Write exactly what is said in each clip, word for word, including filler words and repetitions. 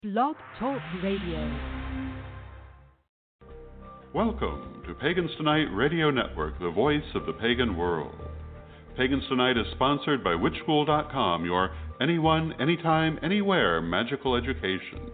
Blog Talk Radio. Welcome to Pagans Tonight Radio Network, the voice of the pagan world. Pagans Tonight is sponsored by witch school dot com, your anyone, anytime, anywhere magical education.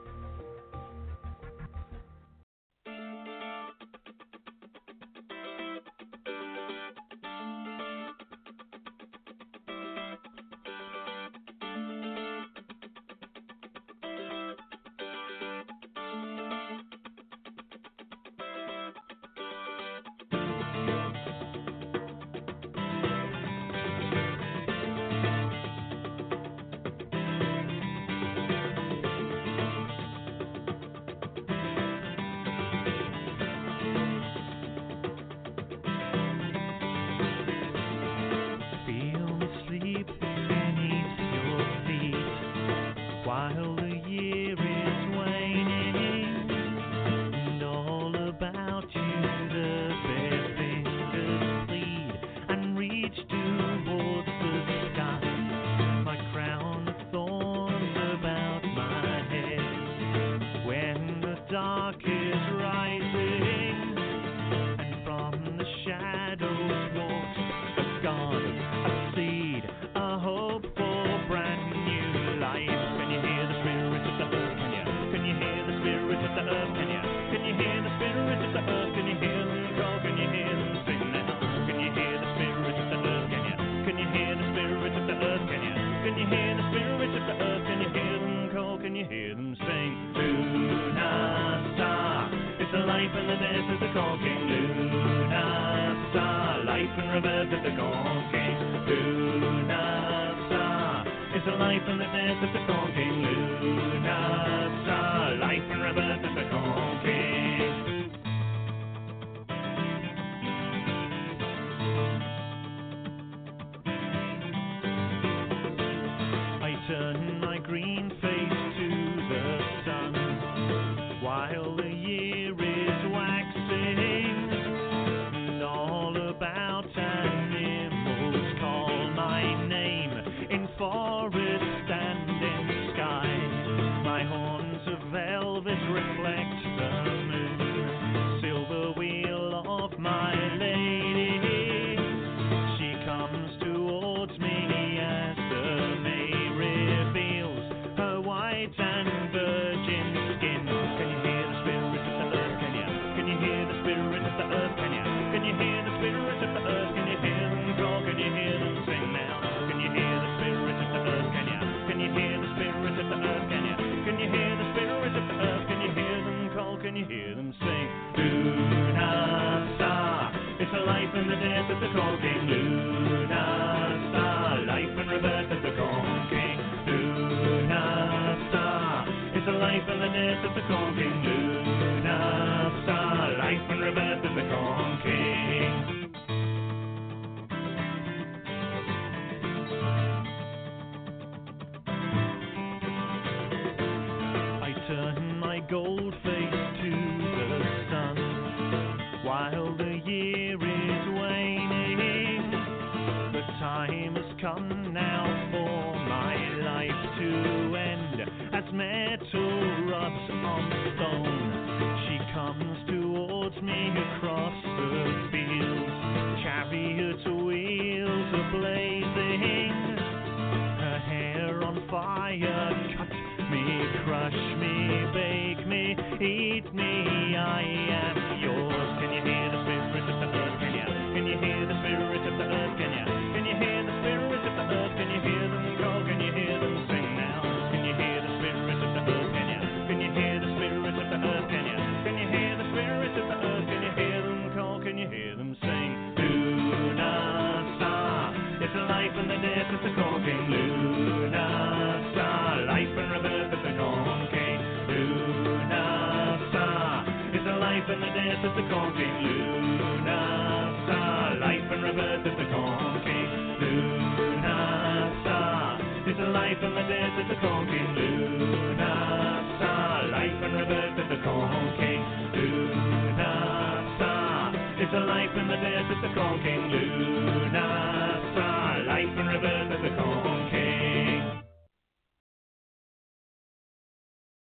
Life and rebirth of the Corn King.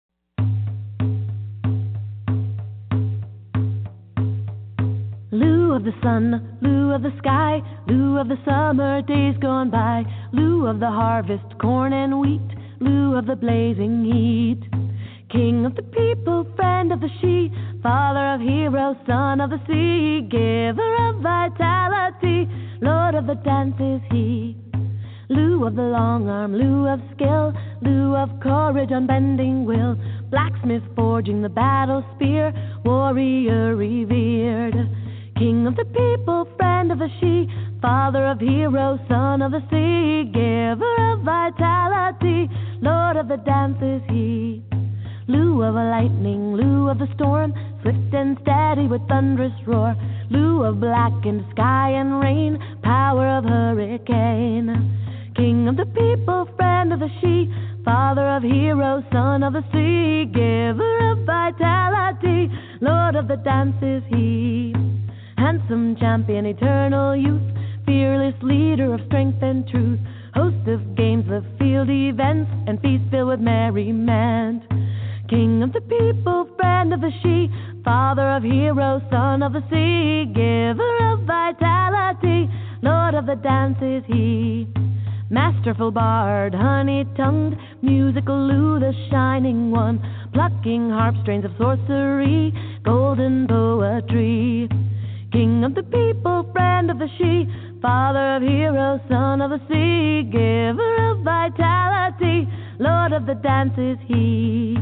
of the sun, Lu of the sky, Lu of the summer days gone by, Lu of the harvest, corn and wheat, Lu of the blazing heat. King of the people, friend of the she, father of heroes, son of the sea, giver of vitality, Lord of the dance is he. Lu of the long arm, Lu of skill, Lu of courage, unbending will, blacksmith forging the battle spear, warrior revered. King of the people, friend of the she, father of heroes, son of the sea, giver of vitality, Lord of the dance is he. Lu of a lightning, Lu of the storm, swift and steady with thunderous roar, Lu of blackened sky and rain, power of hurricane. King of the people, friend of the she, father of heroes, son of the sea, giver of vitality, Lord of the dance is he. Handsome champion, eternal youth, fearless leader of strength and truth, host of games, of field events, and feast filled with merriment. King of the people, friend of the she, father of heroes, son of the sea, giver of vitality, Lord of the dance is he. Masterful bard, honey-tongued, musical Lu, the shining one, plucking harp strains of sorcery, golden poetry. King of the people, friend of the she, father of heroes, son of the sea, giver of vitality, Lord of the dance is he.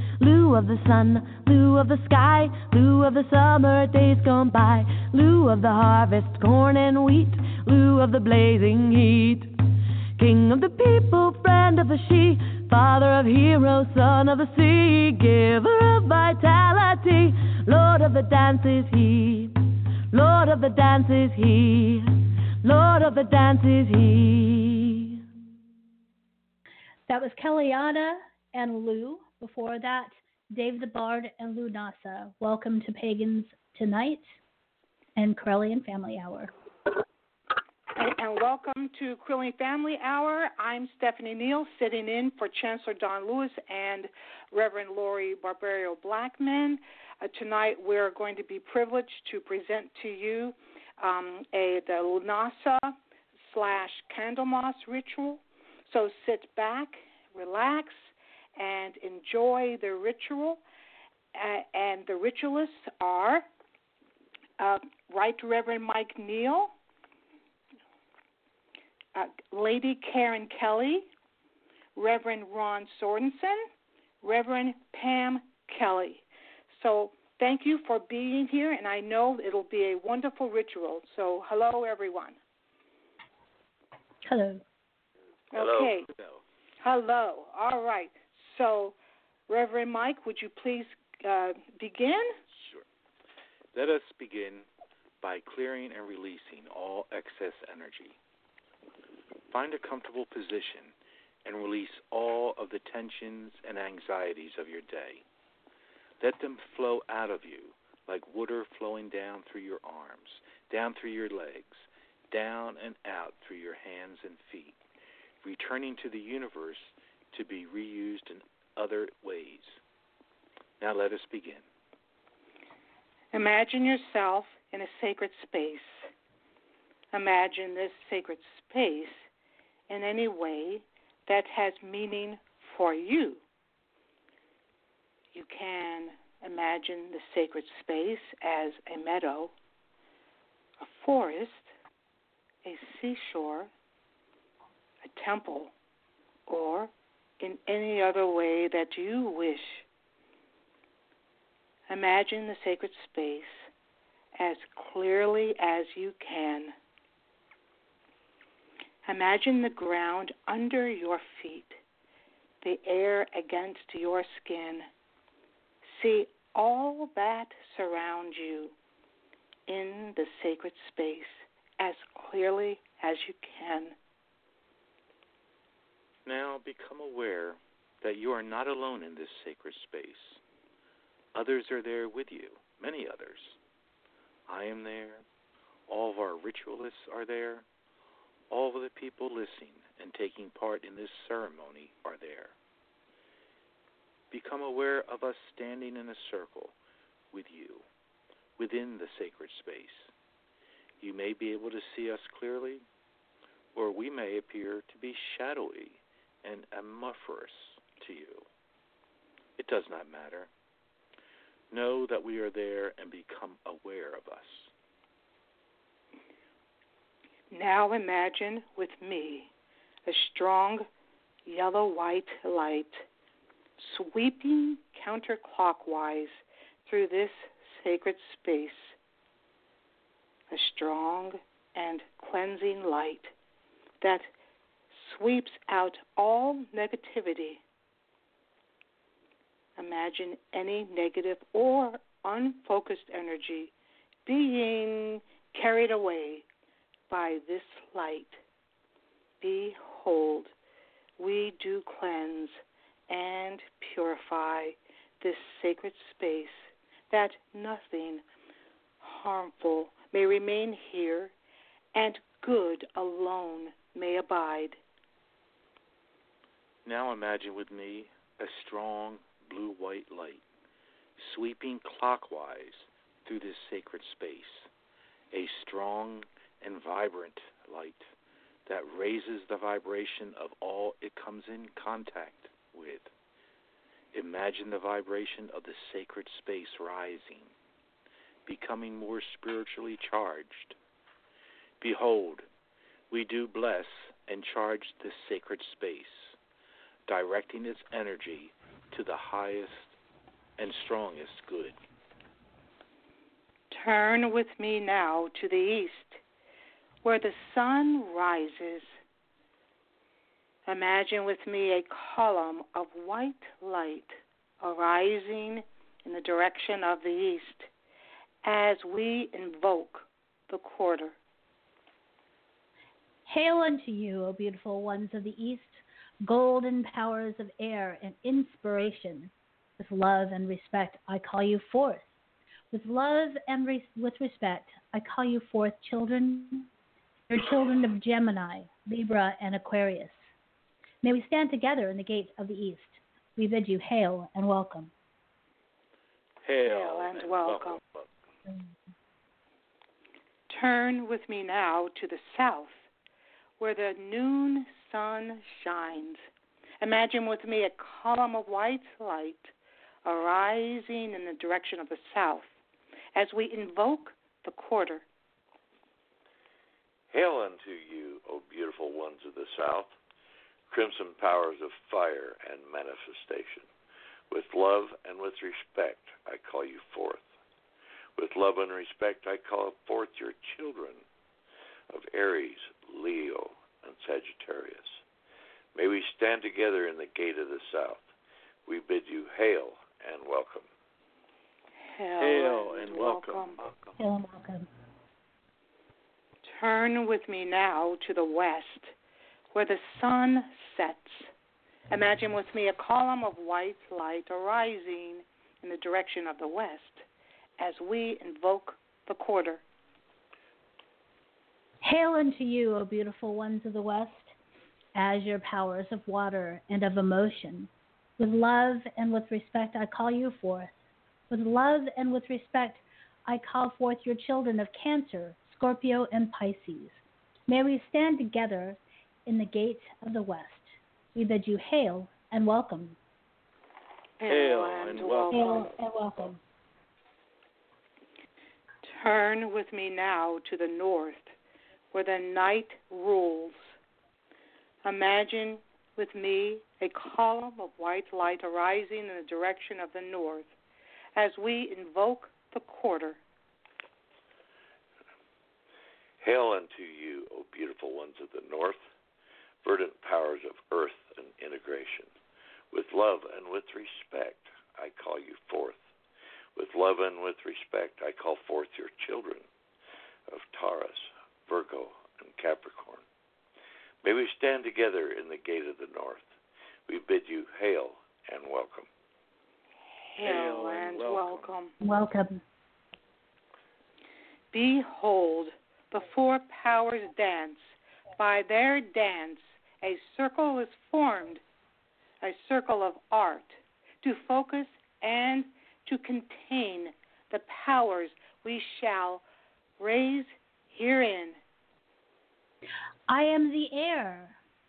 Lu of the sun, Lu of the sky, Lu of the summer days gone by, Lu of the harvest, corn and wheat, Lu of the blazing heat. King of the people, friend of the she, father of heroes, son of the sea, giver of vitality, Lord of the dance is he. Lord of the dance is he. Lord of the dance is he. That was Kellyanna and Lu. Before that, Dave the Bard and Lu Nasa. Welcome to Pagans Tonight and Correllian Family Hour. And welcome to Correllian Family Hour. I'm Stephanie Neal, sitting in for Chancellor Don Lewis and Reverend Lori Barbario Blackman. Uh, tonight we're going to be privileged to present to you um, a the Lunasa slash Candlemas ritual. So sit back, relax, and enjoy the ritual. Uh, and the ritualists are uh, Right Reverend Mike Neal, uh, Lady Karen Kelly, Reverend Ron Sorensen, Reverend Pam Kelly. So thank you for being here, and I know it'll be a wonderful ritual. So hello, everyone. Hello. Okay. Hello. Hello. All right. So, Reverend Mike, would you please uh, begin? Sure. Let us begin by clearing and releasing all excess energy. Find a comfortable position and release all of the tensions and anxieties of your day. Let them flow out of you like water flowing down through your arms, down through your legs, down and out through your hands and feet, returning to the universe to be reused in other ways. Now let us begin. Imagine yourself in a sacred space. Imagine this sacred space in any way that has meaning for you. You can imagine the sacred space as a meadow, a forest, a seashore, a temple, or in any other way that you wish. Imagine the sacred space as clearly as you can. Imagine the ground under your feet, the air against your skin. See all that surrounds you in the sacred space as clearly as you can. Now become aware that you are not alone in this sacred space. Others are there with you, many others. I am there. All of our ritualists are there. All of the people listening and taking part in this ceremony are there. Become aware of us standing in a circle with you within the sacred space. You may be able to see us clearly, or we may appear to be shadowy and amorphous to you. It does not matter. Know that we are there and become aware of us. Now imagine with me a strong yellow-white light sweeping counterclockwise through this sacred space. A strong and cleansing light that sweeps out all negativity. Imagine any negative or unfocused energy being carried away by this light. Behold, we do cleanse and purify this sacred space, that nothing harmful may remain here, and good alone may abide. Now imagine with me a strong blue-white light sweeping clockwise through this sacred space, a strong and vibrant light that raises the vibration of all it comes in contact with. Imagine the vibration of the sacred space rising, becoming more spiritually charged. Behold, we do bless and charge this sacred space, directing its energy to the highest and strongest good. Turn with me now to the east, where the sun rises. Imagine with me a column of white light arising in the direction of the east as we invoke the quarter. Hail unto you, O beautiful ones of the east, golden powers of air and inspiration. With love and respect, I call you forth. With love and re- with respect, I call you forth, children, your children of Gemini, Libra, and Aquarius. May we stand together in the gates of the east. We bid you hail and welcome. Hail, Hail and, and welcome. welcome. Turn with me now to the south, where the noon sun shines. Imagine with me a column of white light arising in the direction of the south as we invoke the quarter. Hail unto you, O beautiful ones of the south, crimson powers of fire and manifestation. With love and with respect, I call you forth. With love and respect, I call forth your children of Aries, Leo, and Sagittarius. May we stand together in the gate of the south. We bid you hail and welcome. Hail, Hail and, and welcome. welcome. Hail and welcome. Turn with me now to the west, where the sun sets. Imagine with me a column of white light arising in the direction of the west as we invoke the quarter. Hail unto you, O beautiful ones of the west, azure powers of water and of emotion. With love and with respect, I call you forth. With love and with respect, I call forth your children of Cancer, Scorpio, and Pisces. May we stand together in the gate of the west. We bid you hail and welcome. Hail and welcome. Hail and welcome. Turn with me now to the north, where the night rules. Imagine with me a column of white light arising in the direction of the north as we invoke the quarter. Hail unto you, O beautiful ones of the north, verdant powers of earth and integration. With love and with respect, I call you forth. With love and with respect, I call forth your children of Taurus, Virgo, and Capricorn. May we stand together in the gate of the north. We bid you hail and welcome. Hail, Hail and and welcome. welcome. Welcome. Behold, the four powers dance. By their dance, a circle is formed, a circle of art, to focus and to contain the powers we shall raise herein. I am the air.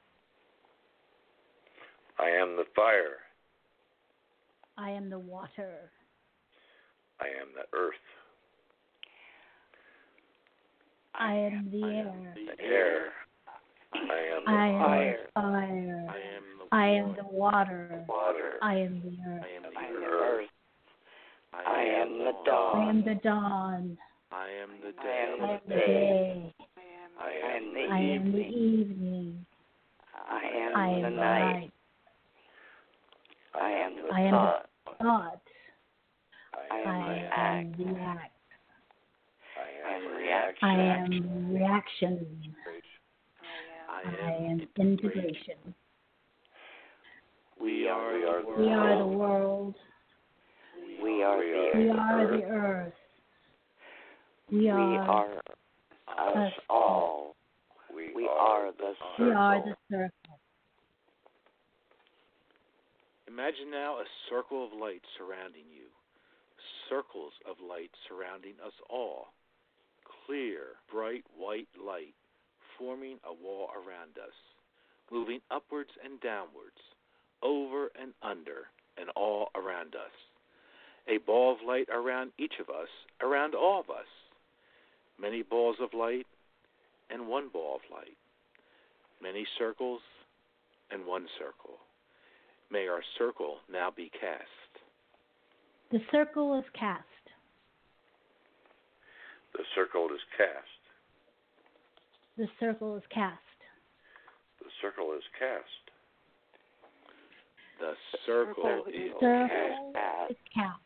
I am the fire. I am the water. I am the earth. I am the I air. am The air. I am the I am fire. the fire. I am the I am the water. Water. I am the earth. I am the I am the earth. earth. I am the I dawn. am the dawn. I am the I day. am the day. I am the I am the evening. I I am am the the night. night. I am the I am thought. the thought. I am I the am act. the act. I am I'm reaction. I am reaction. I I am am integration. We are We are the the We are the world. world. We are We the We the are earth. the earth. We We are are us us all. We, We are, are the we are circle. the circle. Imagine now a circle of light surrounding you. Circles of light surrounding us all. Clear, bright white light forming a wall around us, moving upwards and downwards, over and under, and all around us. A ball of light around each of us, around all of us. Many balls of light and one ball of light. Many circles and one circle. May our circle now be cast. The circle is cast. The circle is cast. The circle is cast. The circle is cast. The circle is Circle cast. is cast.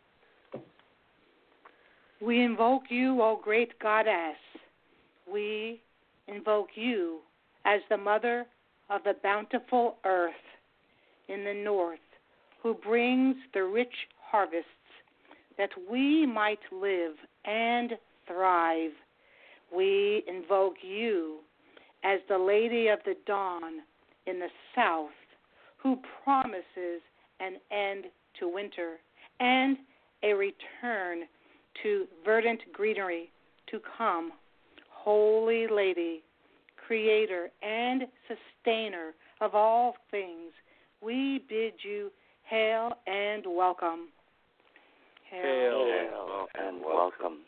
We invoke you, O great goddess. We invoke you as the mother of the bountiful earth in the north, who brings the rich harvests that we might live and thrive. We invoke you as the Lady of the Dawn in the south, who promises an end to winter and a return to verdant greenery to come. Holy Lady, creator and sustainer of all things, we bid you hail and welcome. Hail. Hail and welcome.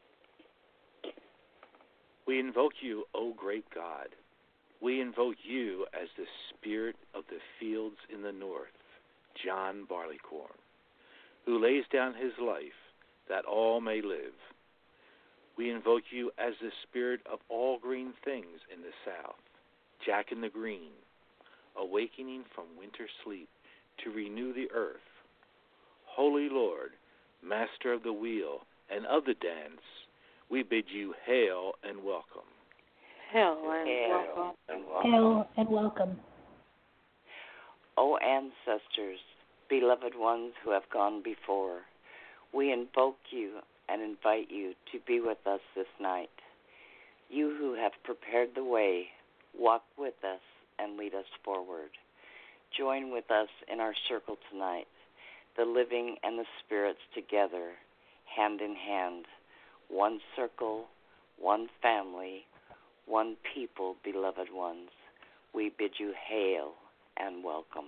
We invoke you, O great God. We invoke you as the spirit of the fields in the north, John Barleycorn, who lays down his life that all may live. We invoke you as the spirit of all green things in the south, Jack in the Green, awakening from winter sleep to renew the earth. Holy Lord, master of the wheel and of the dance, we bid you hail and welcome. Hail and Hail welcome. and welcome. Hail and welcome. O ancestors, beloved ones who have gone before, we invoke you and invite you to be with us this night. You who have prepared the way, walk with us and lead us forward. Join with us in our circle tonight, the living and the spirits together, hand in hand, one circle, one family, one people, beloved ones. We bid you hail and welcome.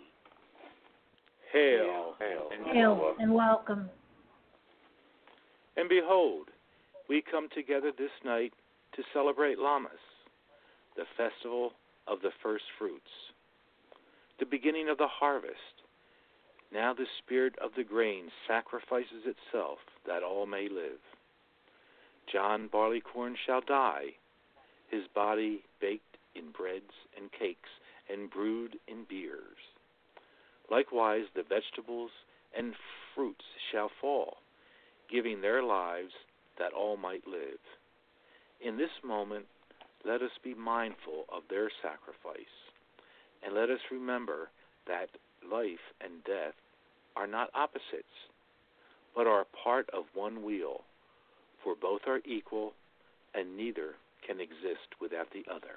Hail, Hail. and Hail welcome. and welcome. And behold, we come together this night to celebrate Lammas, the festival of the first fruits, the beginning of the harvest. Now the spirit of the grain sacrifices itself that all may live. John Barleycorn shall die, his body baked in breads and cakes and brewed in beers. Likewise the vegetables and fruits shall fall, giving their lives that all might live. In this moment, let us be mindful of their sacrifice, and let us remember that life and death are not opposites, but are part of one wheel, for both are equal, and neither can exist without the other.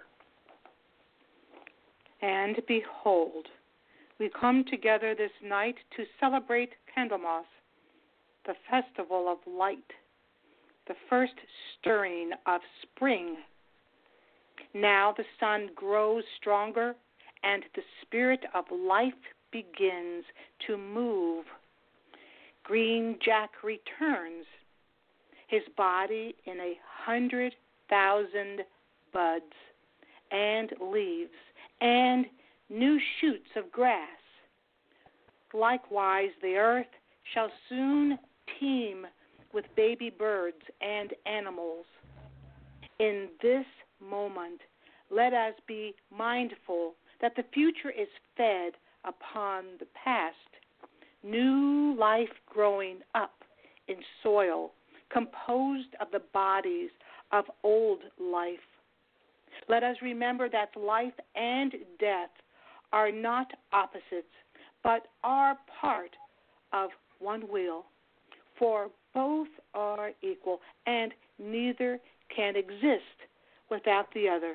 And behold, we come together this night to celebrate Candlemas, the festival of light, the first stirring of spring. Now the sun grows stronger, and the spirit of life begins to move. Green Jack returns, his body in a hundred thousand buds and leaves and new shoots of grass. Likewise, the earth shall soon teem with baby birds and animals. In this moment, let us be mindful that the future is fed upon the past, new life growing up in soil composed of the bodies of old life. Let us remember that life and death are not opposites, but are part of one wheel, for both are equal, and neither can exist without the other.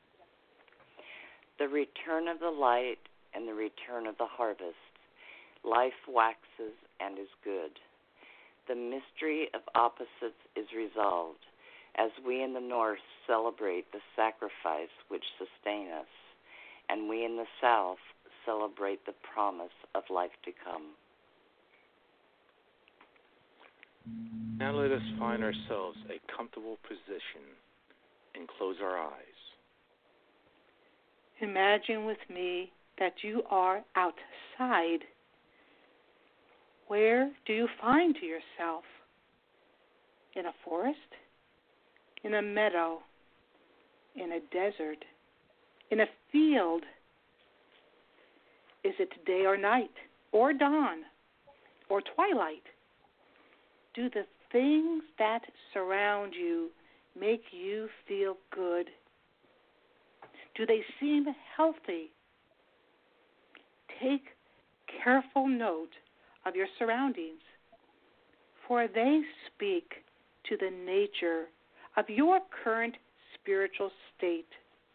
The return of the light and the return of the harvest. Life waxes and is good. The mystery of opposites is resolved as we in the north celebrate the sacrifice which sustain us, and we in the south celebrate the promise of life to come. Now let us find ourselves a comfortable position and close our eyes. Imagine with me that you are outside. Where do you find yourself? In a forest? In a meadow? In a desert? In a field? Is it day or night? Or dawn? Or twilight? Do the things that surround you make you feel good? Do they seem healthy? Take careful note of your surroundings, for they speak to the nature of your current spiritual state.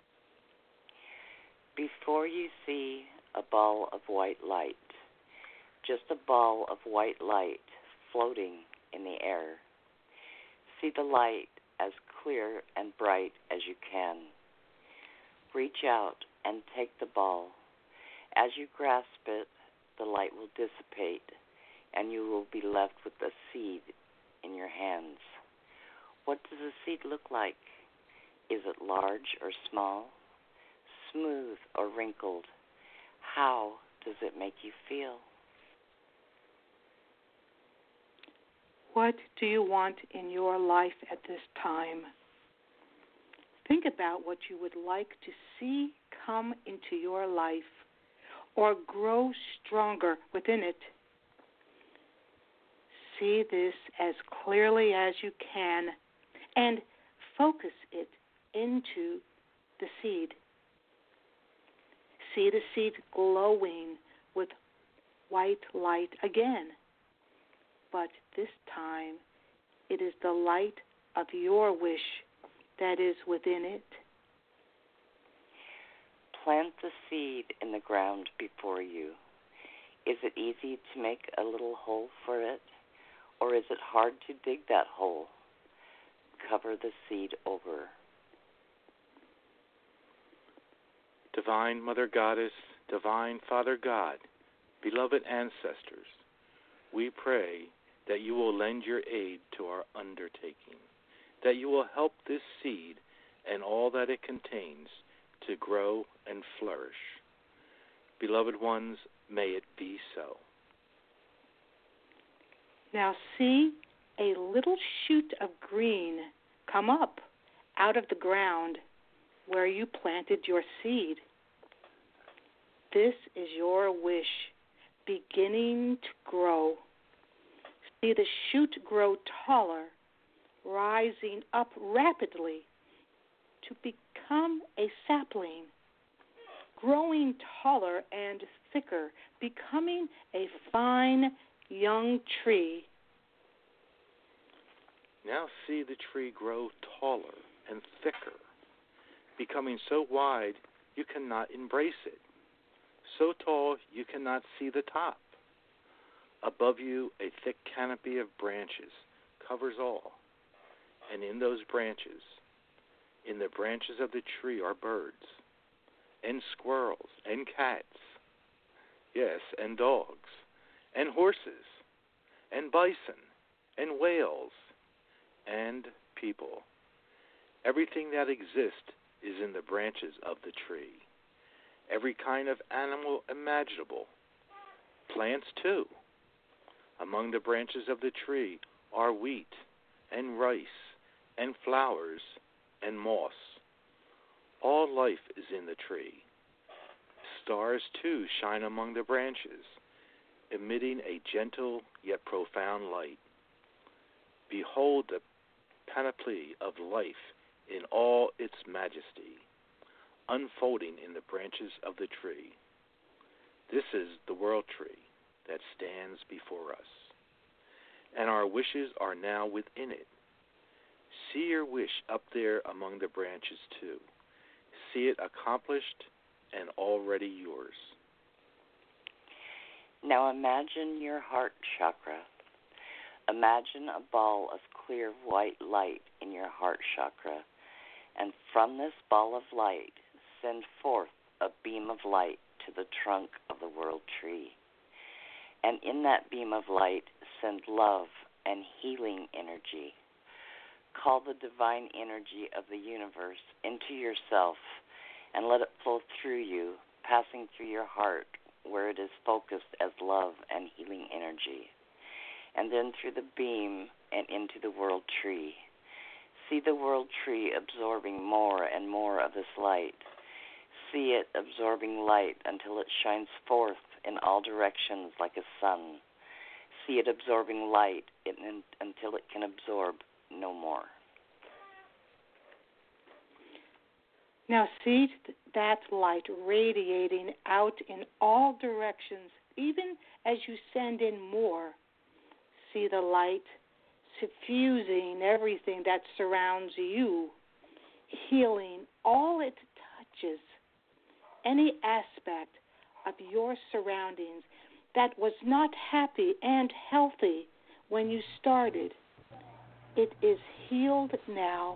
Before you see a ball of white light, just a ball of white light floating in the air, see the light as clear and bright as you can. Reach out and take the ball. As you grasp it, the light will dissipate, and you will be left with a seed in your hands. What does a seed look like? Is it large or small? Smooth or wrinkled? How does it make you feel? What do you want in your life at this time? Think about what you would like to see come into your life or grow stronger within it. See this as clearly as you can and focus it into the seed. See the seed glowing with white light again, but this time it is the light of your wish that is within it. Plant the seed in the ground before you. Is it easy to make a little hole for it, or is it hard to dig that hole? Cover the seed over. Divine Mother Goddess, Divine Father God, beloved ancestors, we pray that you will lend your aid to our undertaking, that you will help this seed and all that it contains to grow and flourish. Beloved ones, may it be so. Now see a little shoot of green come up out of the ground where you planted your seed. This is your wish beginning to grow. See the shoot grow taller, rising up rapidly to become a sapling, growing taller and thicker, becoming a fine young tree. Now see the tree grow taller and thicker, becoming so wide you cannot embrace it, so tall you cannot see the top. Above you, a thick canopy of branches covers all. And in those branches, in the branches of the tree are birds, and squirrels, and cats, yes, and dogs, and horses, and bison, and whales, and people. Everything that exists is in the branches of the tree. Every kind of animal imaginable. Plants, too. Among the branches of the tree are wheat, and rice, and flowers, and moss. All life is in the tree. Stars, too, shine among the branches, emitting a gentle yet profound light. Behold the panoply of life in all its majesty, unfolding in the branches of the tree. This is the world tree that stands before us, and our wishes are now within it. See your wish up there among the branches, too. See it accomplished and already yours. Now imagine your heart chakra. Imagine a ball of clear white light in your heart chakra, and from this ball of light, send forth a beam of light to the trunk of the world tree. And in that beam of light, send love and healing energy. Call the divine energy of the universe into yourself and let it flow through you, passing through your heart where it is focused as love and healing energy, and then through the beam and into the world tree. See the world tree absorbing more and more of this light. See it absorbing light until it shines forth in all directions like a sun. See it absorbing light in, in, until it can absorb no more. Now see that light radiating out in all directions, even as you send in more. See the light suffusing everything that surrounds you, healing all it touches, any aspect of your surroundings that was not happy and healthy when you started. It is healed now.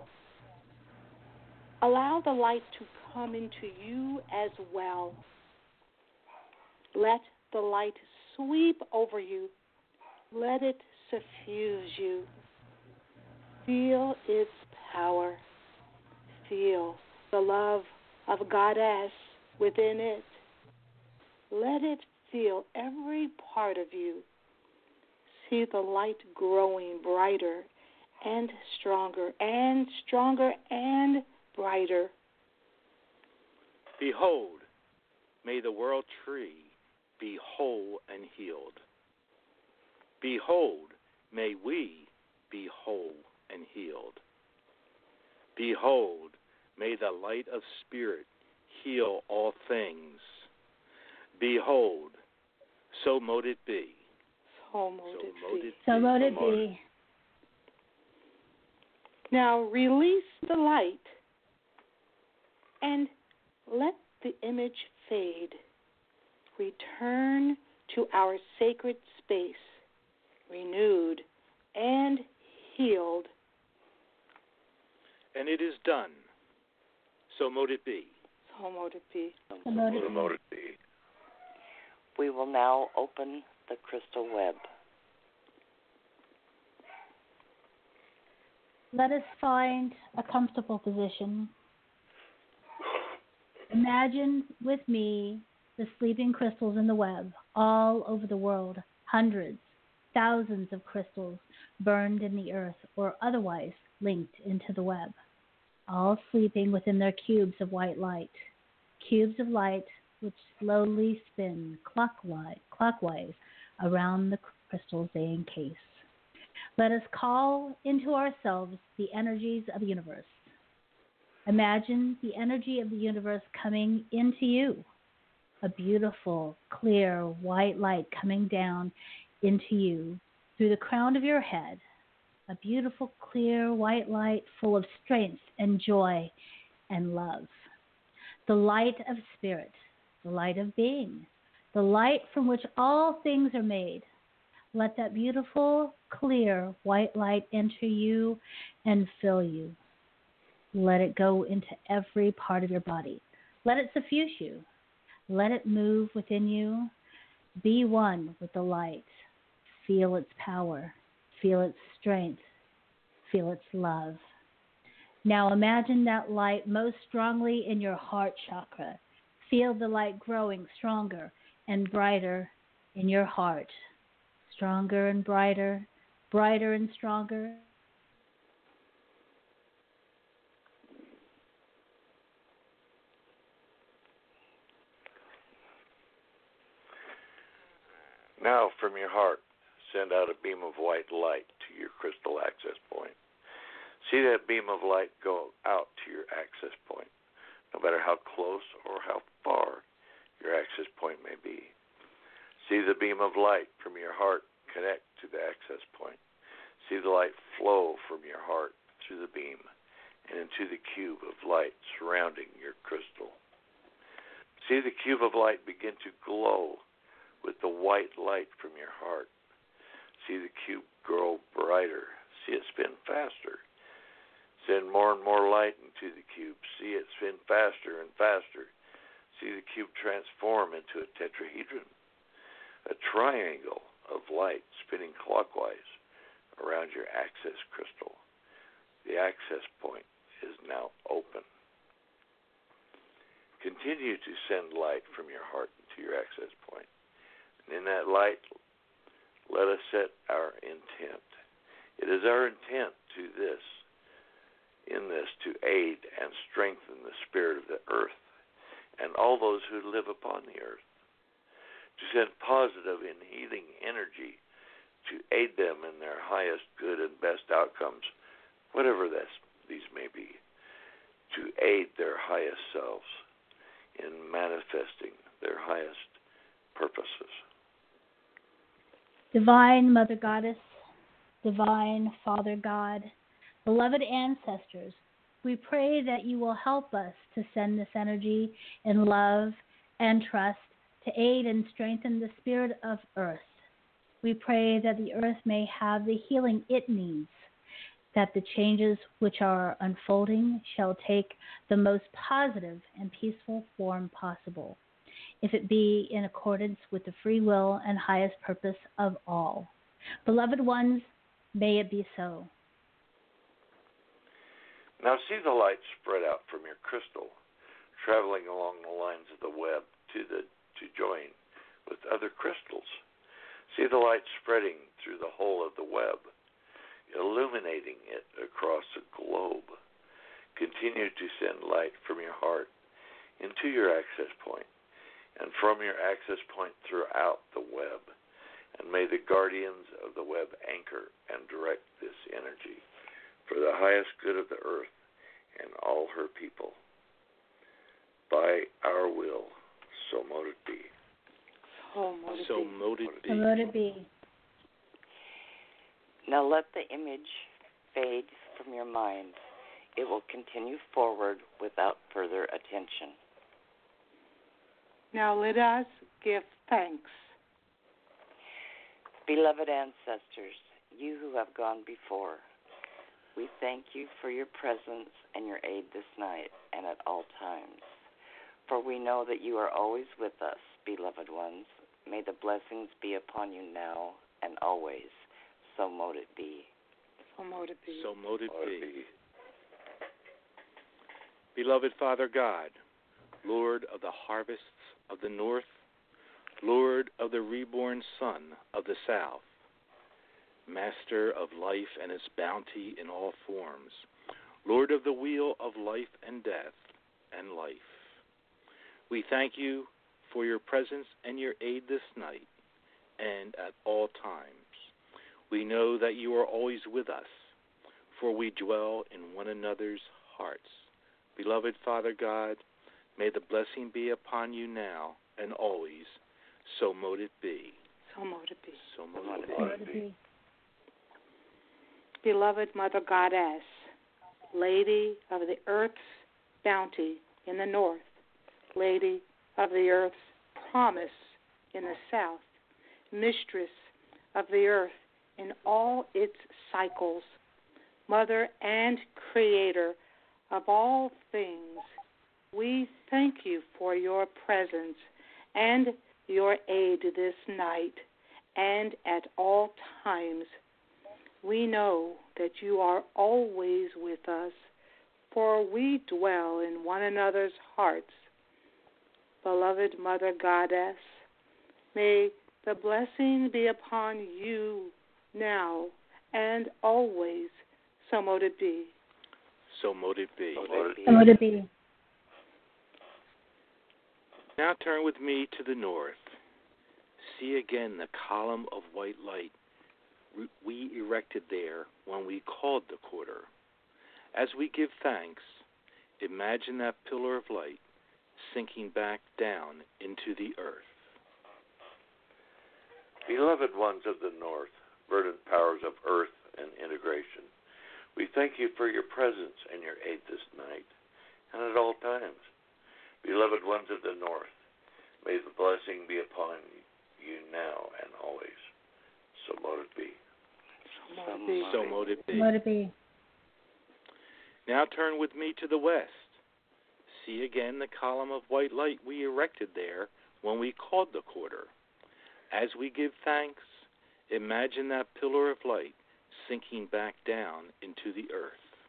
Allow the light to come into you as well. Let the light sweep over you. Let it suffuse you. Feel its power. Feel the love of Goddess within it. Let it feel every part of you. See the light growing brighter and stronger and stronger and brighter. Behold, may the world tree be whole and healed. Behold, may we be whole and healed. Behold, may the light of spirit heal all things. Behold, so mote it be. So mote it be. So mote it be. Now release the light and let the image fade. Return to our sacred space, renewed and healed. And it is done. So mote it be. So mote it be. So mote it So be. mote it be. We will now open the crystal web. Let us find a comfortable position. Imagine with me the sleeping crystals in the web all over the world, hundreds, thousands of crystals burned in the earth or otherwise linked into the web, all sleeping within their cubes of white light, cubes of light which slowly spin clockwise, clockwise around the crystals they encase. Let us call into ourselves the energies of the universe. Imagine the energy of the universe coming into you, a beautiful, clear, white light coming down into you through the crown of your head, a beautiful, clear, white light full of strength and joy and love. The light of spirit, the light of being, the light from which all things are made. Let that beautiful, clear, white light enter you and fill you. Let it go into every part of your body. Let it suffuse you. Let it move within you. Be one with the light. Feel its power. Feel its strength. Feel its love. Now imagine that light most strongly in your heart chakra. Feel the light growing stronger and brighter in your heart. Stronger and brighter, brighter and stronger. Now, from your heart, send out a beam of white light to your crystal access point. See that beam of light go out to your access point, no matter how close or how far your access point may be. See the beam of light from your heart connect to the access point. See the light flow from your heart through the beam and into the cube of light surrounding your crystal. See the cube of light begin to glow with the white light from your heart. See the cube grow brighter. See it spin faster. Send more and more light into the cube. See it spin faster and faster. See the cube transform into a tetrahedron, a triangle of light spinning clockwise around your access crystal. The access point is now open. Continue to send light from your heart into your access point. And in that light, let us set our intent. It is our intent to this, in this, to aid and strengthen the spirit of the earth and all those who live upon the earth, to send positive and healing energy to aid them in their highest good and best outcomes, whatever this, these may be, to aid their highest selves in manifesting their highest purposes. Divine Mother Goddess, Divine Father God, beloved ancestors, we pray that you will help us to send this energy in love and trust to aid and strengthen the spirit of Earth. We pray that the Earth may have the healing it needs, that the changes which are unfolding shall take the most positive and peaceful form possible, if it be in accordance with the free will and highest purpose of all. Beloved ones, may it be so. Now see the light spread out from your crystal, traveling along the lines of the web to the to join with other crystals. See the light spreading through the whole of the web, illuminating it across the globe. Continue to send light from your heart into your access point, and from your access point throughout the web. And may the guardians of the web anchor and direct this energy for the highest good of the earth and all her people. By our will, so mote it be. So mote it So be. mote it be. So let it be. Now let the image fade from your mind. It will continue forward without further attention. Now let us give thanks. Beloved ancestors, you who have gone before, we thank you for your presence and your aid this night and at all times. For we know that you are always with us, beloved ones. May the blessings be upon you now and always. So mote it be. So mote it be. So mote it Mote it be. be. Beloved Father God, Lord of the harvests of the north, Lord of the reborn sun of the south, Master of life and its bounty in all forms, Lord of the wheel of life and death and life. We thank you for your presence and your aid this night and at all times. We know that you are always with us, for we dwell in one another's hearts. Beloved Father God, may the blessing be upon you now and always. So mote it be. So mote it be. So mote it So be. let it be. Beloved Mother Goddess, Lady of the Earth's bounty in the north, Lady of the Earth's promise in the south, Mistress of the earth in all its cycles, Mother and Creator of all things, we thank you for your presence and your aid this night and at all times. We know that you are always with us, for we dwell in one another's hearts. Beloved Mother Goddess, may the blessing be upon you now and always. So mote it be. So mote it be. So mote it be. Now turn with me to the north. See again the column of white light we erected there when we called the quarter. As we give thanks, imagine that pillar of light sinking back down into the earth. Beloved ones of the north, verdant powers of earth and integration, we thank you for your presence and your aid this night and at all times. Beloved ones of the north, may the blessing be upon you now and always. So mote it be. So mote it be. So mote it be. So mote it be. Now turn with me to the west. See again the column of white light we erected there when we called the quarter. As we give thanks, imagine that pillar of light sinking back down into the earth.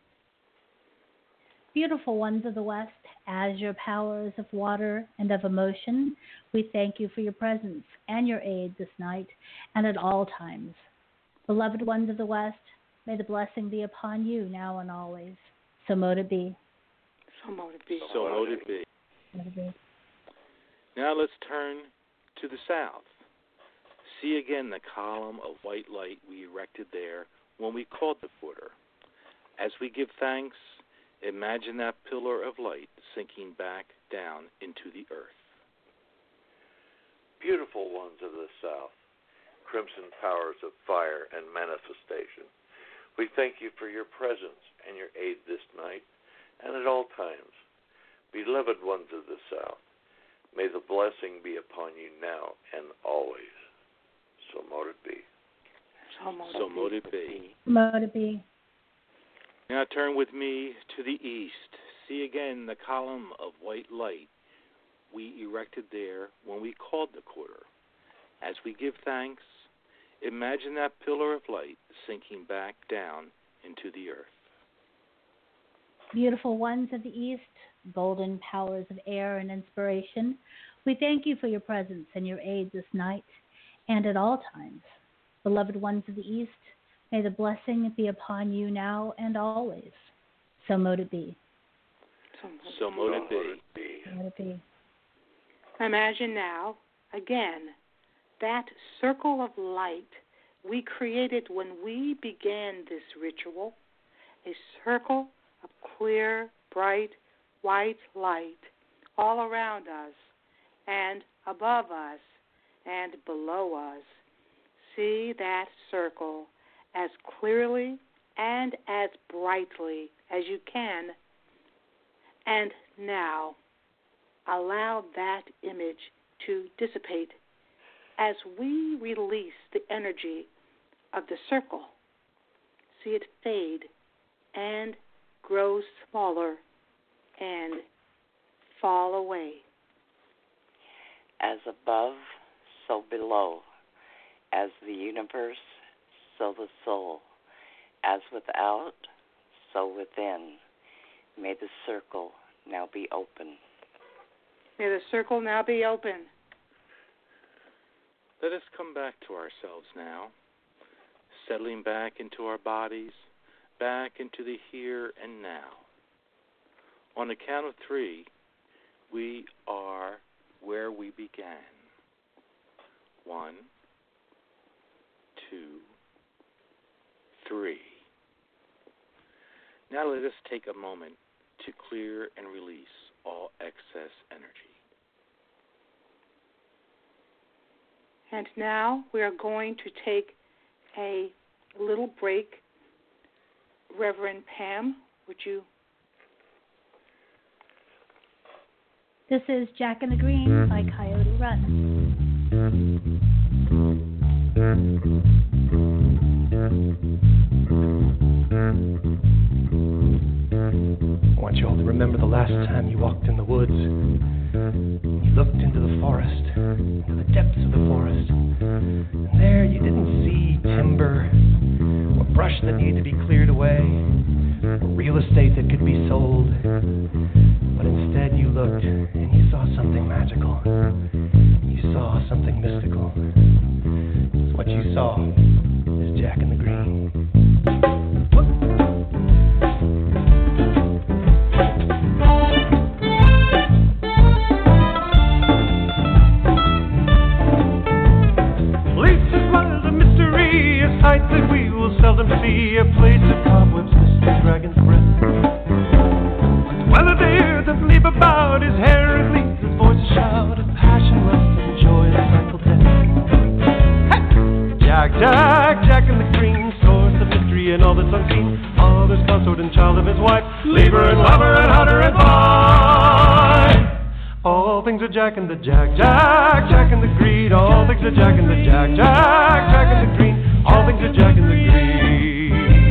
Beautiful ones of the West, azure powers of water and of emotion, we thank you for your presence and your aid this night and at all times. Beloved ones of the West, may the blessing be upon you now and always. So mote it be. So mote it be. So mote it be. Mote it be. Now let's turn to the south. See again the column of white light we erected there when we called the quarter. As we give thanks, imagine that pillar of light sinking back down into the earth. Beautiful ones of the south, crimson powers of fire and manifestation, we thank you for your presence and your aid this night and at all times. Beloved ones of the south, may the blessing be upon you now and always. So mote it be. So mote So mote it be. Mote it be. Now turn with me to the east. See again the column of white light we erected there when we called the quarter. As we give thanks, imagine that pillar of light sinking back down into the earth. Beautiful ones of the East, golden powers of air and inspiration, we thank you for your presence and your aid this night and at all times. Beloved ones of the East, may the blessing be upon you now and always. So mote it be. So mote it be. So mote it be. Imagine now, again, that circle of light we created when we began this ritual, a circle of clear, bright, white light all around us and above us and below us. See that circle as clearly and as brightly as you can. And now, allow that image to dissipate as we release the energy of the circle. See it fade and grow smaller and fall away. As above, so below. As the universe, so the soul. As without, so within. May the circle now be open. May the circle now be open. Let us come back to ourselves now, settling back into our bodies, back into the here and now. On the count of three, we are where we began. One, two, three. Now let us take a moment to clear and release all excess energy. And now we are going to take a little break. Reverend Pam, would you? This is Jack in the Green by Coyote Run. I want you all to remember the last time you walked in the woods. You looked into the forest, into the depths of the forest. And there you didn't see timber, or brush that needed to be cleared away, or real estate that could be sold. But instead you looked and you saw something magical. You saw something mystical. What you saw is Jack in the Green. Sight that we will seldom see, a place of cobwebs, misty dragon's breath. Well, a deer that leap about, his hair and leaves, his voice a shout of passion, lust, and joy, and cycle death. Hey! Jack, Jack, Jack in the Green, source of mystery and all that's unseen. Father's consort and child of his wife, lever and lover and hunter and fight. All things are Jack and the Jack, Jack, Jack and the Green. All things are Jack and the Jack, Jack, Jack and the Green. All things are Jack in the Green.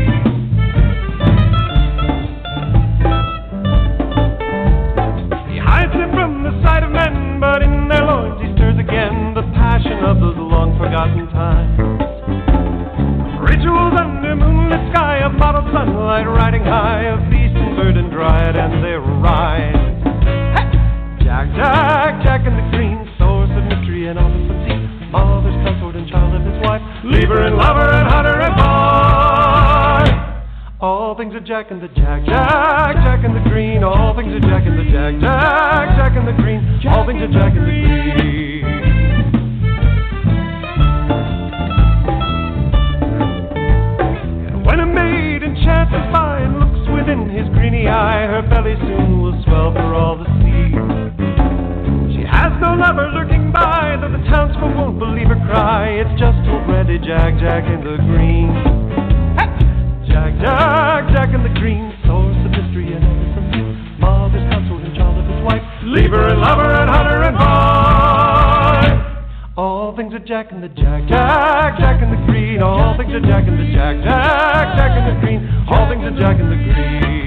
He hides them from the sight of men, but in their loins he stirs again the passion of those long forgotten times. Rituals under moonlit sky of mottled sunlight riding high, of beast and bird and dryad and their rise. Hey! Jack, Jack, Jack in the Green, source of mystery and all that's unseen. Mother's consort and child of his wife, lever and lover and hunter and boy. All things are Jack and the Jack, Jack, Jack and the Green. All things are Jack and the Jack, Jack, Jack and the Green. All things are Jack and the Green. And when a maiden chances by and looks within his greeny eye, her belly soon will swell for all to see. Has no lover lurking by, though the townsfolk won't believe her cry. It's just already Jack, Jack in the Green. Hey! Jack, Jack, Jack in the Green, source of mystery and innocence. Mother's consort and child of his wife, lever and lover and hunter and boy. All things are Jack and the Jack, Jack, Jack in the Green. All things are Jack and the Jack, Jack, Jack in the Green. All things are Jack in the Green.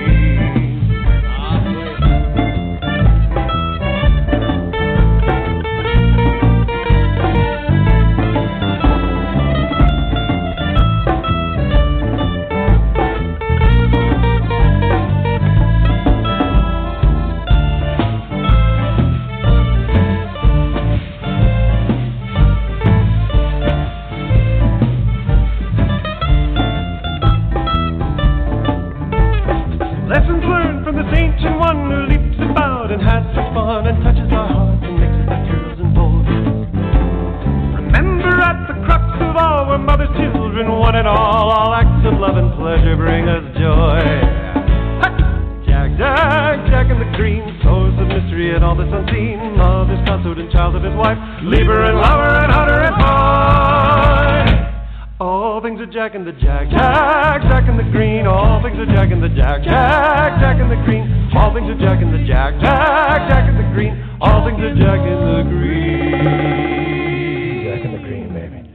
Lessons learned from this ancient one who leaps about and has some fun and touches our hearts and makes us like girls and boys. Remember at the crux of all we're mother's children, one and all. All acts of love and pleasure bring us joy. Ha! Jack, Jack, Jack in the Green, source of mystery and all that's unseen. Mother's consort and child of his wife, lever and lover and hunter and boy. All things are Jack and the Jack, Jack, Jack and the Green. All things are Jack and the Jack, Jack, Jack and the Green. All things are Jack and the Jack, Jack, Jack and the Green. All things are Jack and the Green. Jack and the Green, baby.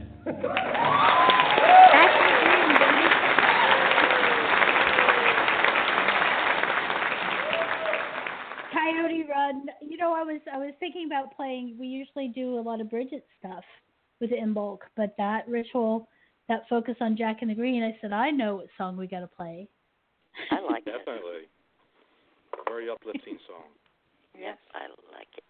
Coyote Run. You know, I was I was thinking about playing. We usually do a lot of Bridget stuff with Imbolc, but that ritual, that focus on Jack and the Green, I said, I know what song we got to play. I like it. Definitely. A very uplifting song. Yes, I like it.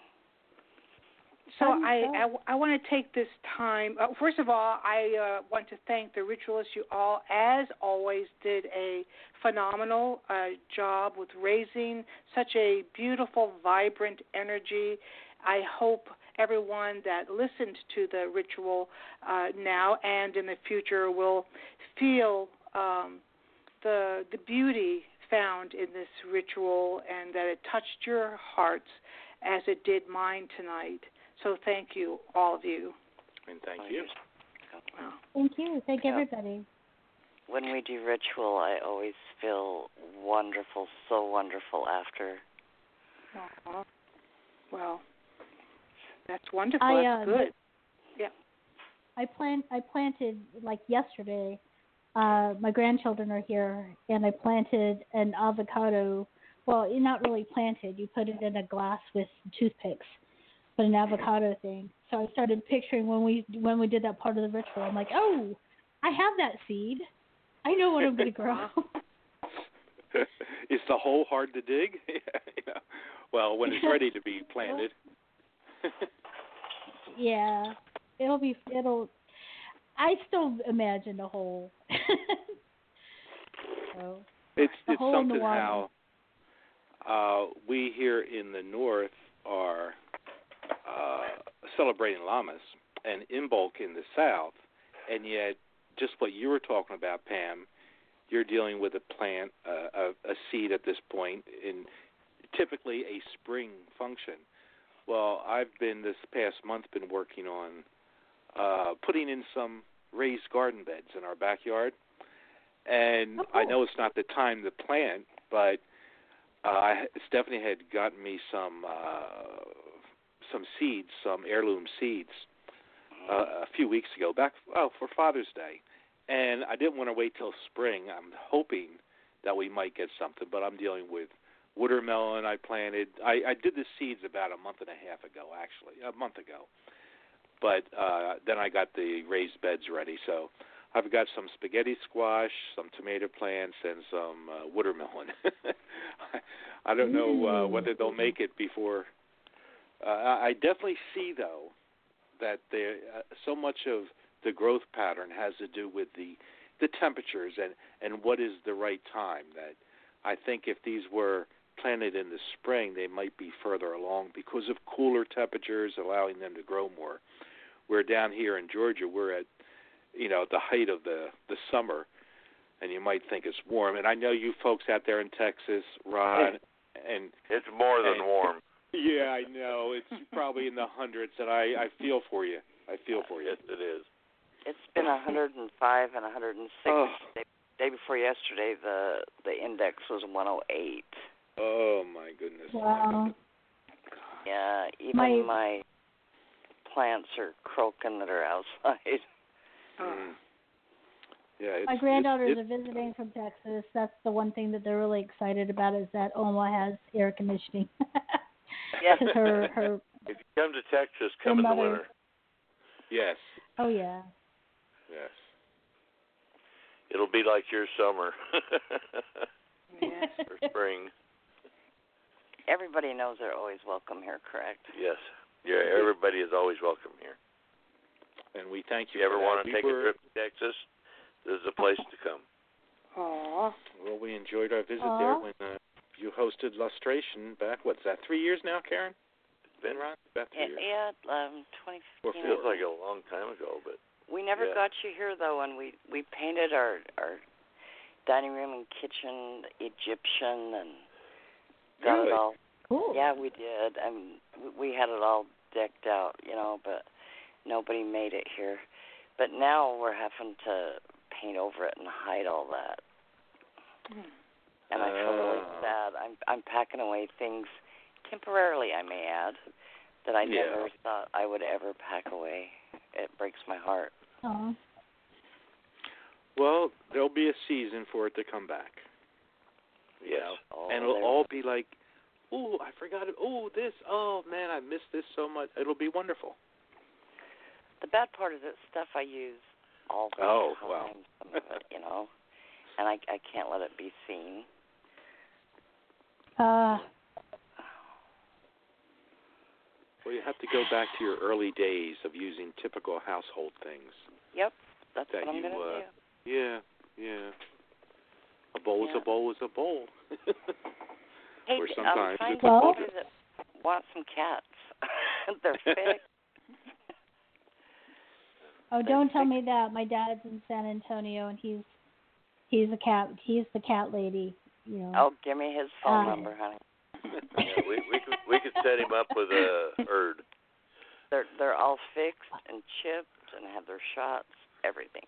So I, I, I want to take this time. Uh, first of all, I uh, want to thank the ritualists. You all, as always, did a phenomenal uh, job with raising such a beautiful, vibrant energy. I hope everyone that listened to the ritual uh, now and in the future will feel um, the the beauty found in this ritual and that it touched your hearts as it did mine tonight. So thank you, all of you. And thank you. Wow. Thank you. Thank Yeah. everybody. When we do ritual, I always feel wonderful, so wonderful after. Aww. Well, that's wonderful. I, that's uh, good. Yeah. I plant I planted like yesterday. Uh, my grandchildren are here, and I planted an avocado. Well, you're not really planted. You put it in a glass with toothpicks, but an avocado thing. So I started picturing when we when we did that part of the ritual. I'm like, oh, I have that seed. I know what I'm going to grow. Is the hole hard to dig? Yeah. Well, when it's ready to be planted. Yeah, it'll be it'll. I still imagine a hole. So, it's the it's hole something in the water. how uh, we here in the north are uh, celebrating Lammas, and Imbolc in the south, and yet just what you were talking about, Pam, you're dealing with a plant, uh, a, a seed at this point, in typically a spring function. Well, I've been this past month been working on uh, putting in some raised garden beds in our backyard, and oh, cool. I know it's not the time to plant, but uh, Stephanie had gotten me some uh, some seeds, some heirloom seeds, uh, a few weeks ago, back oh for Father's Day, and I didn't want to wait till spring. I'm hoping that we might get something, but I'm dealing with watermelon I planted. I, I did the seeds about a month and a half ago, actually, a month ago. But uh, then I got the raised beds ready. So I've got some spaghetti squash, some tomato plants, and some uh, watermelon. I don't know uh, whether they'll make it before. Uh, I definitely see, though, that there, uh, so much of the growth pattern has to do with the, the temperatures and, and what is the right time. That I think if these were planted in the spring, they might be further along because of cooler temperatures, allowing them to grow more. We're down here in Georgia, we're at, you know, the height of the, the summer, and you might think it's warm. And I know you folks out there in Texas, Ron, and it's more than and, warm. Yeah, I know. It's probably in the hundreds, and I, I feel for you. I feel for you. Yes, it is. It's been one hundred five and one hundred six. Oh. The day before yesterday, the the index was one oh eight. Oh, my goodness. Wow. Yeah, even My- my plants are croaking that are outside. Mm. Yeah, it's, My granddaughters it's, are visiting from Texas. That's the one thing that they're really excited about is that Oma has air conditioning. Yeah. 'Cause her, her, If you come to Texas, her come in the mother. winter. Yes. Oh yeah. Yes. It'll be like your summer Yes. or spring. Everybody knows they're always welcome here, correct? Yes. Yeah, everybody is always welcome here. And we thank If you. you ever for want that. to We take were, a trip to Texas, this is a place to come. Aw. Well, we enjoyed our visit Aw. there when uh, you hosted Lustration back, what's that, three years now, Karen? It's been Ron? About three Yeah, years. yeah um, twenty Or fifteen. feels like a long time ago, but We never yeah. got you here though, and we we painted our our dining room and kitchen Egyptian and got Really? it all. Cool. Yeah, we did. I mean, we had it all decked out, you know, but nobody made it here. But now we're having to paint over it and hide all that. And I feel really Ah. sad. I'm I'm packing away things temporarily, I may add, that I Yeah. never thought I would ever pack away. It breaks my heart. Aw. Well, there'll be a season for it to come back. You yes. know? Oh, And it'll there- all be like, oh, I forgot it. Oh, this. Oh, man, I missed this so much. It'll be wonderful. The bad part is it's stuff I use all the Oh, time, wow. some of it, you know, and I, I can't let it be seen. Uh, Well, you have to go back to your early days of using typical household things. Yep, that's That what I'm you, going to uh, do. Yeah, yeah. A bowl is Yeah. a bowl is a bowl. Hey, Or d- sometimes I'm it's trying a to budget. that want some cats. They're fixed. oh, don't tell me that. My dad's in San Antonio, and he's he's a cat. He's the cat lady. You know. Oh, give me his phone Uh, number, honey. Yeah, we we could we could set him up with a herd. They're they're all fixed and chipped and have their shots, everything.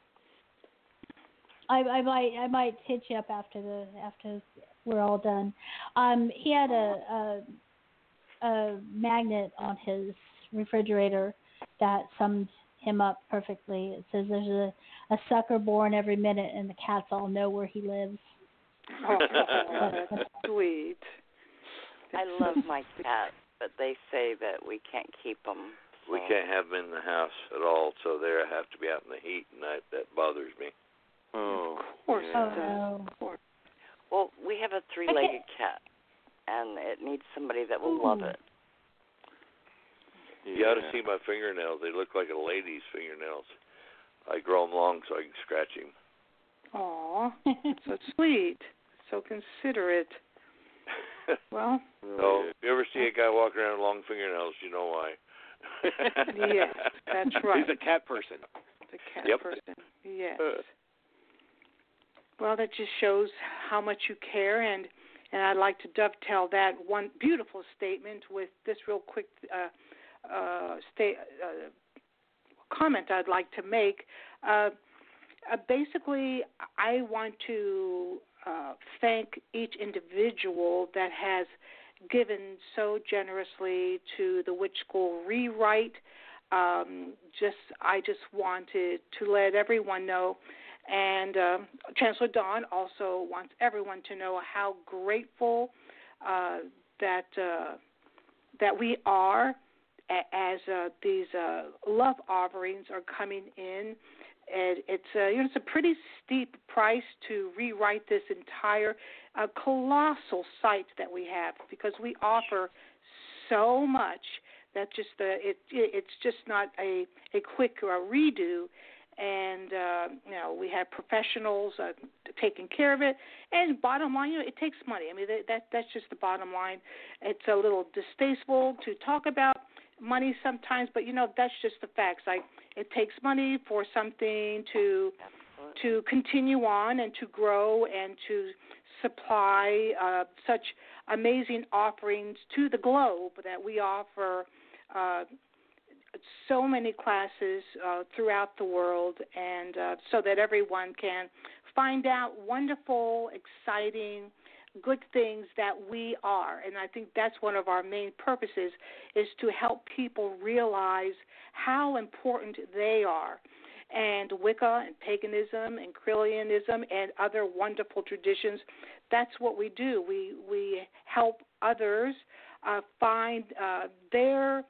I, I might I might hit you up after the after we're all done. Um, he had a, a a magnet on his refrigerator that some him up perfectly. It says there's a, a sucker born every minute, and the cats all know where he lives. Oh, that's sweet. I love my cats, but they say that we can't keep them. So. We can't have them in the house at all, so they have to be out in the heat, and that, that bothers me. Oh, of course oh, it does. no. Of course. Well, we have a three-legged cat, and it needs somebody that will Ooh. love it. You ought to see my fingernails. They look like a lady's fingernails. I grow them long so I can scratch him. Aw, so sweet, so considerate. Well, so if you ever see a guy walking around with long fingernails, you know why. Yes, that's right. He's a cat person. The cat yep. person, yes. Well, that just shows how much you care, and, and I'd like to dovetail that one beautiful statement with this real quick uh, uh, sta- uh, comment I'd like to make. Uh, uh, basically, I want to uh, thank each individual that has given so generously to the Witch School Rewrite. Um, just, I just wanted to let everyone know, and uh, Chancellor Dawn also wants everyone to know how grateful uh, that uh, that we are as uh, these uh, love offerings are coming in. And it's a, you know, it's a pretty steep price to rewrite this entire uh, colossal site that we have, because we offer so much that just the it, it it's just not a a quick uh, redo. And uh, you know, we have professionals uh, taking care of it. And bottom line, you know, it takes money. I mean, that, that that's just the bottom line. It's a little distasteful to talk about money sometimes, but you know, that's just the facts. Like, it takes money for something to to continue on and to grow and to supply uh, such amazing offerings to the globe that we offer. Uh, so many classes uh, throughout the world, and uh, so that everyone can find out wonderful, exciting, good things that we are. And I think that's one of our main purposes, is to help people realize how important they are. And Wicca and paganism and Correllianism and other wonderful traditions, that's what we do. We, we help others uh, find uh, their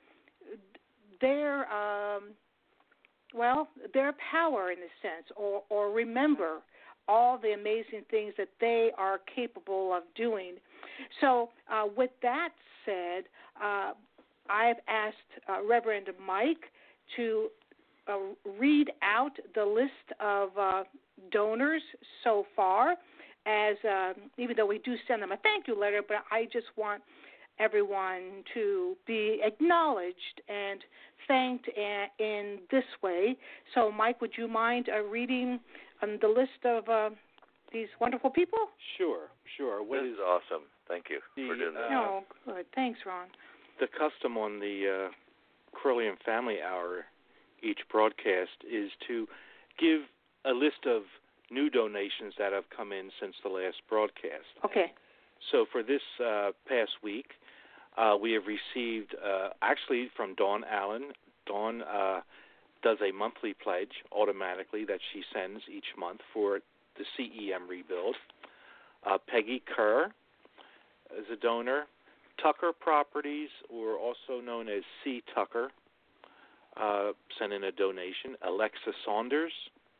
their um, well, their power in a sense, or, or remember all the amazing things that they are capable of doing. So uh, with that said, uh, I've asked uh, Reverend Mike to uh, read out the list of uh, donors so far, as uh, even though we do send them a thank you letter, but I just want everyone to be acknowledged and thanked in this way. So, Mike, would you mind uh, reading um, the list of uh, these wonderful people? Sure, sure. What this is awesome. Thank you the, for doing that. Uh, no, good. Thanks, Ron. The custom on the uh, Correllian Family Hour, each broadcast, is to give a list of new donations that have come in since the last broadcast. Okay. So for this uh, past week, uh, we have received, uh, actually from Dawn Allen. Dawn uh, does a monthly pledge automatically that she sends each month for the C E M rebuild. Uh, Peggy Kerr is a donor. Tucker Properties, or also known as C. Tucker, uh, sent in a donation. Alexa Saunders,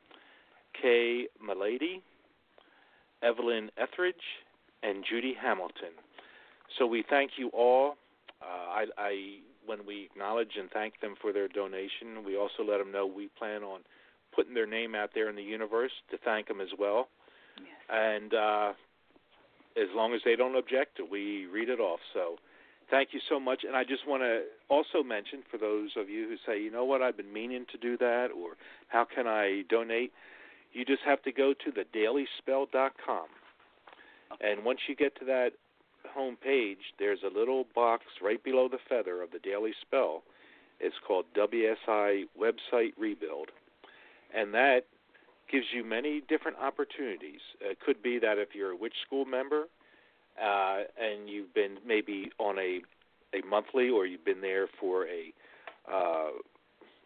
Kay Milady, Evelyn Etheridge, and Judy Hamilton. So we thank you all. Uh, I, I, when we acknowledge and thank them for their donation, we also let them know we plan on putting their name out there in the universe to thank them as well. Yes. And uh, as long as they don't object, we read it off. So thank you so much. And I just want to also mention, for those of you who say, you know what, I've been meaning to do that, or how can I donate, you just have to go to the daily spell dot com. And once you get to that home page, there's a little box right below the feather of the Daily Spell. It's called W S I Website Rebuild. And that gives you many different opportunities. It could be that if you're a Witch School member uh, and you've been maybe on a, a monthly, or you've been there for a uh,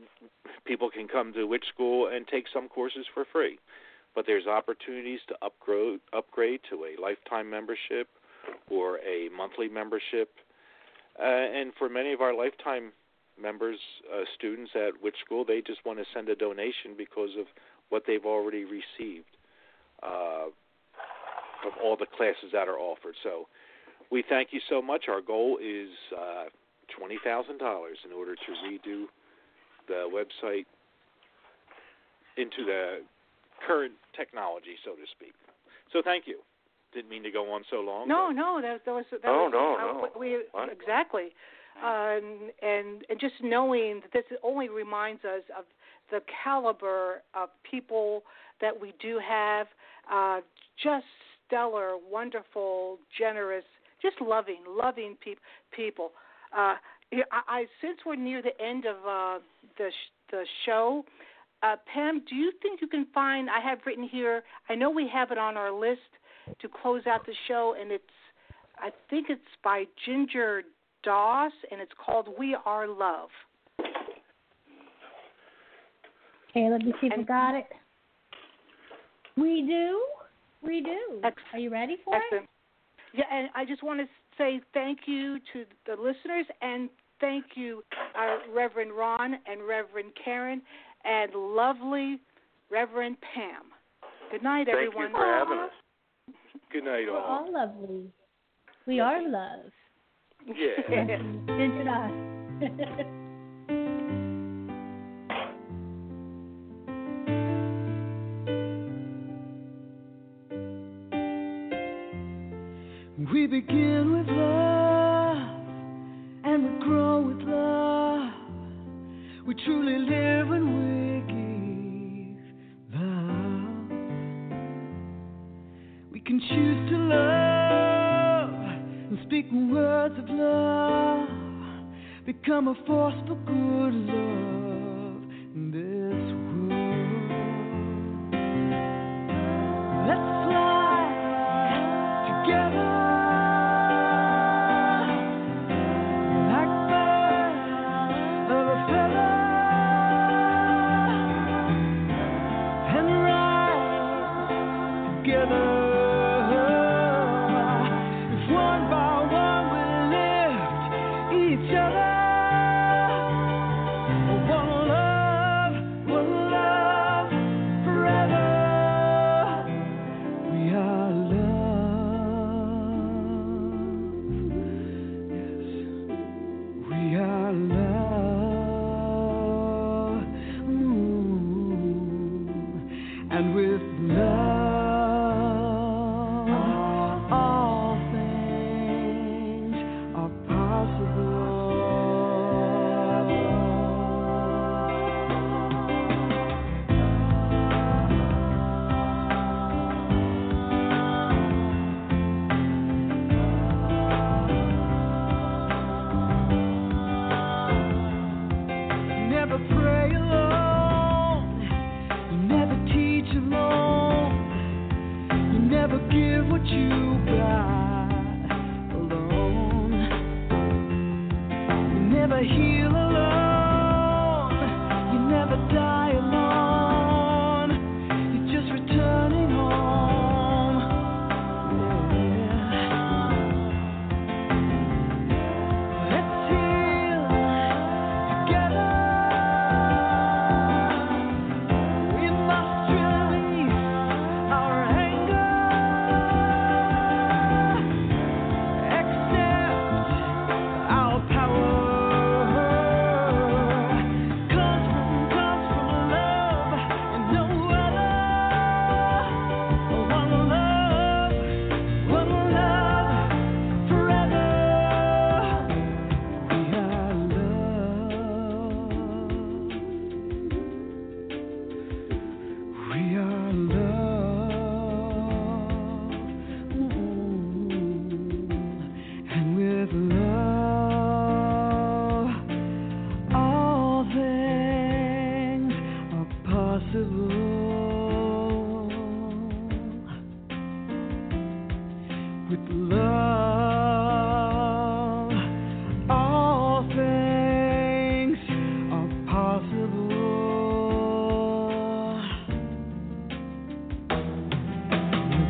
people can come to Witch School and take some courses for free. But there's opportunities to upgrade, upgrade to a lifetime membership or a monthly membership. Uh, and for many of our lifetime members, uh, students at Witch School, they just want to send a donation because of what they've already received uh, from all the classes that are offered. So we thank you so much. Our goal is uh, twenty thousand dollars in order to redo the website into the current technology, so to speak. So thank you. Didn't mean to go on so long. No, no, that, that was that Oh, was, no, uh, no. We, What? exactly, uh, and and just knowing that this only reminds us of the caliber of people that we do have, uh, just stellar, wonderful, generous, just loving, loving pe- people. Uh, I, I since we're near the end of uh, the sh- the show. Uh, Pam, do you think you can find, I have written here, I know we have it on our list to close out the show, and it's, I think it's by Ginger Doss, and it's called We Are Love. Okay, let me see if we And- got it. We do. We do. Excellent. Are you ready for Excellent. Yeah, and I just want to say thank you to the listeners, and thank you, uh, Reverend Ron and Reverend Karen, and lovely Reverend Pam. Good night, Thank everyone. you for having us. Good night, it? We're all. all lovely. We are love. Yeah. Ginger Doss. We begin with love, and we grow with love. We truly live when we give love. We can choose to love and speak words of love. Become a force for good love in this world. Let's fly together. With love, all things are possible.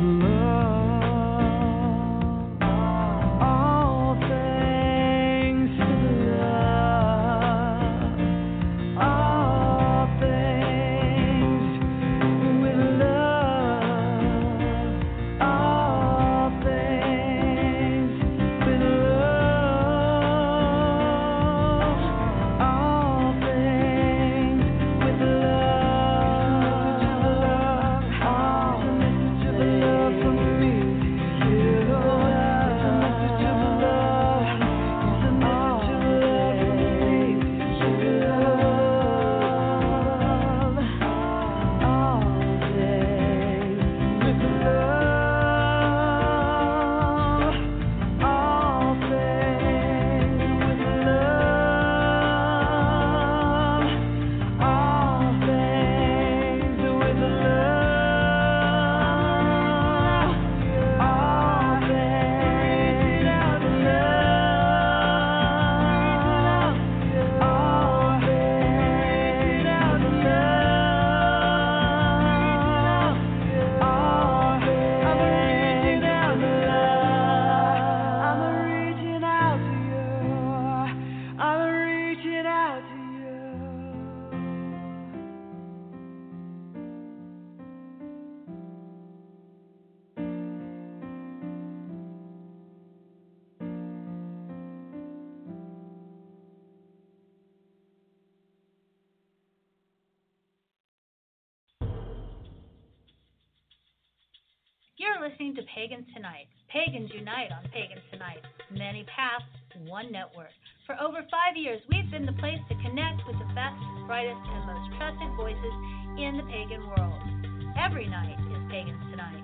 You're listening to Pagans Tonight. Pagans unite on Pagans Tonight. Many paths, one network. For over five years, we've been the place to connect with the best, brightest, and most trusted voices in the pagan world. Every night is Pagans Tonight.